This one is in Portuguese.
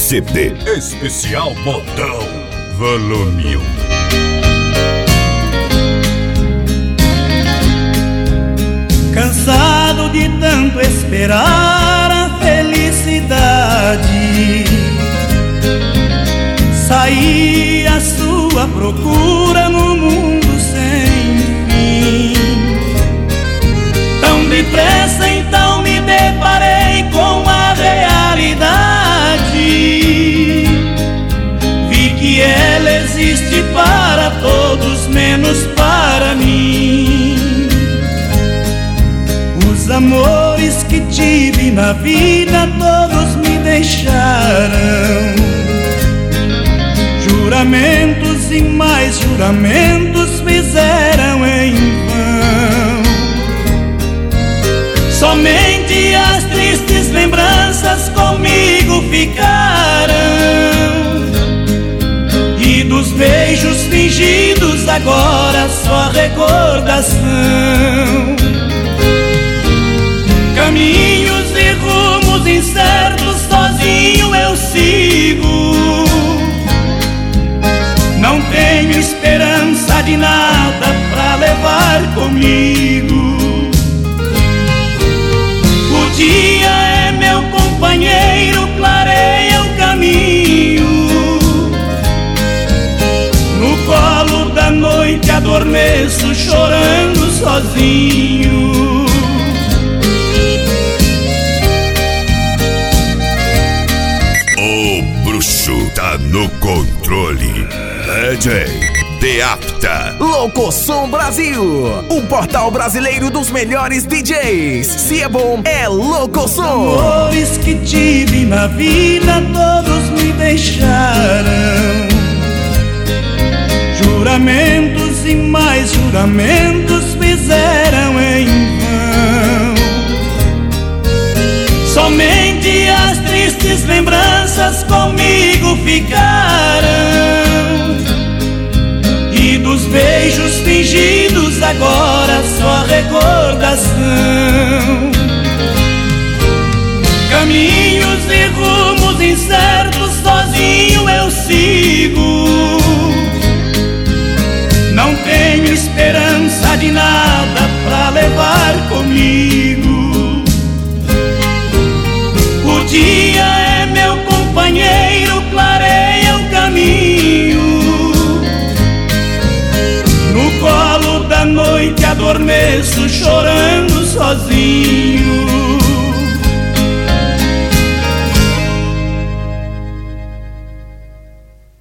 CD Especial Modão Volume 1. Cansado de tanto esperar a felicidade, saí à sua procura no mundo sem fim. Tão depressa então me deparei com a realidade. Vi que ela existe para todos, menos para mim. Os amores que tive na vida todos me deixaram. Juramentos e mais juramentos fizeram em vão. Somente as tristes lembranças comigo ficaram. E dos beijos fingidos agora só recordação. Caminhos e rumos incertos, sozinho eu sigo. Não tenho esperança de nada pra levar comigo. O dia é meu companheiro, clareia o caminho. No colo da noite adormeço, chorando sozinho. Tá no controle. DJ Deapta. Locosom Brasil, o portal brasileiro dos melhores DJs. Se é bom, é Locosom. Amores que tive na vida todos me deixaram. Juramentos e mais juramentos fizeram em vão. Somente as tristes lembranças comigo ficaram. E dos beijos fingidos agora só recordação. Caminhos e rumos incertos, sozinho eu sigo. Não tenho esperança de nada pra levar comigo. O dia é meu companheiro, clareia o caminho. No colo da noite adormeço, chorando sozinho.